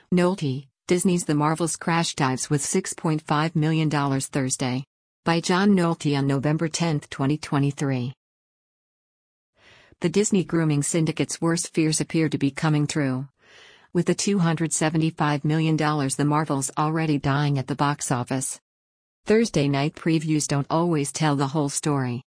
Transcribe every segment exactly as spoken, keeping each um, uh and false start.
Nolte, Disney's The Marvels crash dives with six point five million dollars Thursday. By John Nolte on November tenth, twenty twenty-three. The Disney grooming syndicate's worst fears appear to be coming true. With the two hundred seventy-five million dollars The Marvels already dying at the box office. Thursday night previews don't always tell the whole story.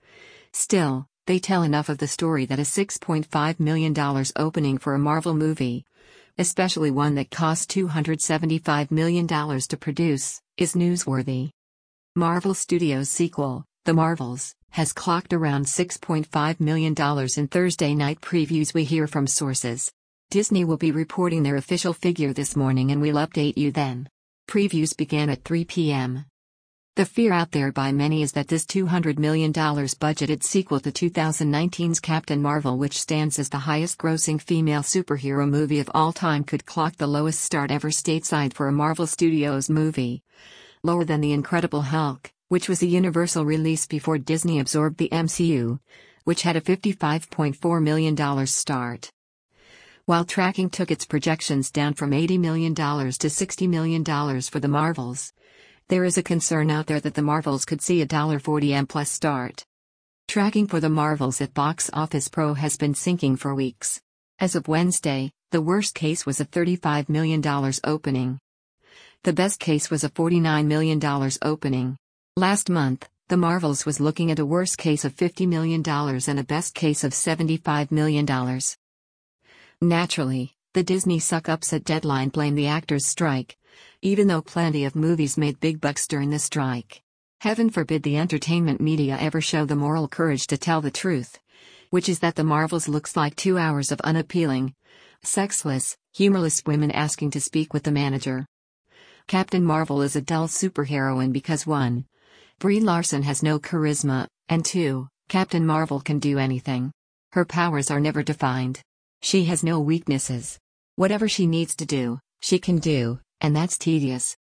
Still, they tell enough of the story that a six point five million dollars opening for a Marvel movie, especially one that cost two hundred seventy-five million dollars to produce, is newsworthy. Marvel Studios' sequel, The Marvels, has clocked around six point five million dollars in Thursday night previews, we hear from sources. Disney will be reporting their official figure this morning and we'll update you then. Previews began at three p m The fear out there by many is that this two hundred million dollars budgeted sequel to two thousand nineteen's Captain Marvel, which stands as the highest-grossing female superhero movie of all time, could clock the lowest start ever stateside for a Marvel Studios movie. Lower than The Incredible Hulk, which was a Universal release before Disney absorbed the M C U, which had a fifty-five point four million dollars start. While tracking took its projections down from eighty million dollars to sixty million dollars for The Marvels, there is a concern out there that The Marvels could see a forty million plus start. Tracking for The Marvels at Box Office Pro has been sinking for weeks. As of Wednesday, the worst case was a thirty-five million dollars opening. The best case was a forty-nine million dollars opening. Last month, The Marvels was looking at a worst case of fifty million dollars and a best case of seventy-five million dollars. Naturally, the Disney suck-ups at Deadline blame the actors' strike, even though plenty of movies made big bucks during the strike. Heaven forbid the entertainment media ever show the moral courage to tell the truth, which is that The Marvels looks like two hours of unappealing, sexless, humorless women asking to speak with the manager. Captain Marvel is a dull superheroine because one, Brie Larson has no charisma, and two, Captain Marvel can do anything. Her powers are never defined. She has no weaknesses. Whatever she needs to do, she can do, and that's tedious.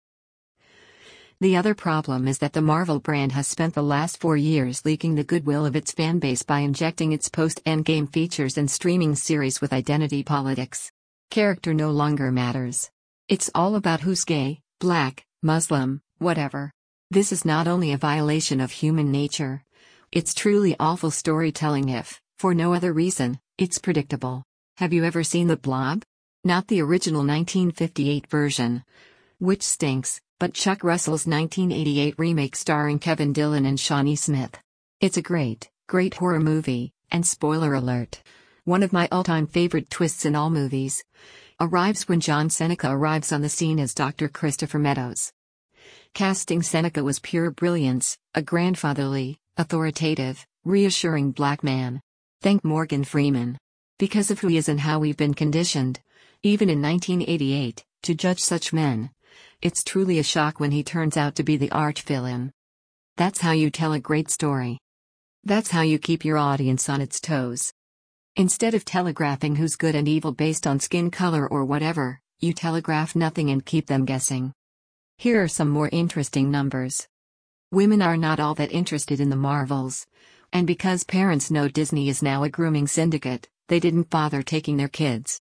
The other problem is that the Marvel brand has spent the last four years leaking the goodwill of its fanbase by injecting its post-Endgame features and streaming series with identity politics. Character no longer matters. It's all about who's gay, black, Muslim, whatever. This is not only a violation of human nature. It's truly awful storytelling if, for no other reason, it's predictable. Have you ever seen The Blob? Not the original nineteen fifty-eight version, which stinks, but Chuck Russell's nineteen eighty-eight remake starring Kevin Dillon and Shawnee Smith. It's a great, great horror movie, and spoiler alert, one of my all-time favorite twists in all movies arrives when John Seneca arrives on the scene as Doctor Christopher Meadows. Casting Seneca was pure brilliance, a grandfatherly, authoritative, reassuring black man. Thank Morgan Freeman. Because of who he is and how we've been conditioned, even in nineteen eighty-eight, to judge such men, it's truly a shock when he turns out to be the arch-villain. That's how you tell a great story. That's how you keep your audience on its toes. Instead of telegraphing who's good and evil based on skin color or whatever, you telegraph nothing and keep them guessing. Here are some more interesting numbers. Women are not all that interested in the Marvels, and because parents know Disney is now a grooming syndicate, they didn't bother taking their kids.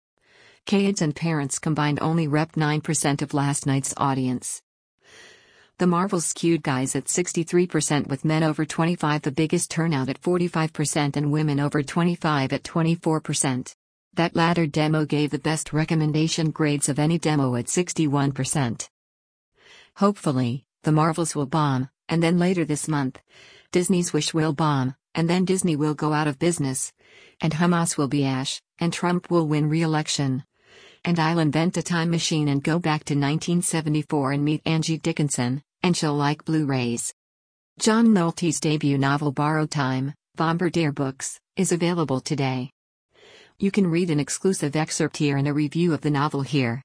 Kids and parents combined only rep nine percent of last night's audience. The Marvels skewed guys at sixty-three percent with men over twenty-five, the biggest turnout at forty-five percent, and women over twenty-five at twenty-four percent. That latter demo gave the best recommendation grades of any demo at sixty-one percent. Hopefully, The Marvels will bomb, and then later this month, Disney's Wish will bomb, and then Disney will go out of business, and Hamas will be ash, and Trump will win re-election. And I'll invent a time machine and go back to nineteen seventy-four and meet Angie Dickinson, and she'll like Blu-rays. John Nolte's debut novel Borrowed Time, Bombardier Books, is available today. You can read an exclusive excerpt here and a review of the novel here.